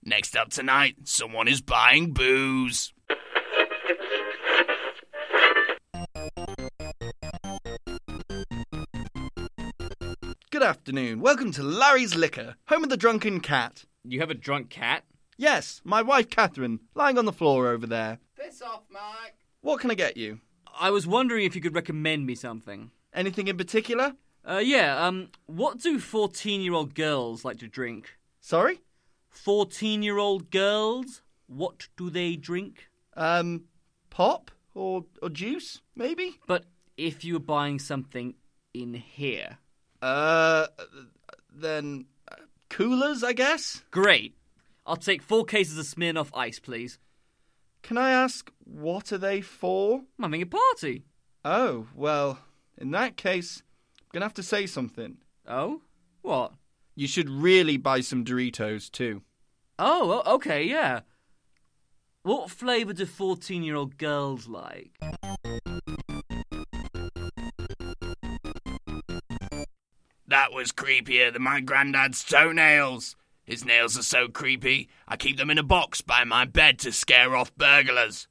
Next up tonight, someone is buying booze. Good afternoon. Welcome to Larry's Liquor, home of the drunken cat. You have a drunk cat? Yes, my wife Catherine, lying on the floor over there. Piss off, Mike. What can I get you? I was wondering if you could recommend me something. Anything in particular? What do 14-year-old girls like to drink? Sorry? 14-year-old girls? What do they drink? Pop? Or juice, maybe? But if you were buying something in here... Then coolers, I guess? Great. I'll take 4 cases of Smirnoff Ice, please. Can I ask, what are they for? I'm having a party. Oh, well, in that case, I'm going to have to say something. Oh? What? You should really buy some Doritos, too. Oh, okay, yeah. What flavour do 14-year-old girls like? That was creepier than my granddad's toenails. His nails are so creepy, I keep them in a box by my bed to scare off burglars.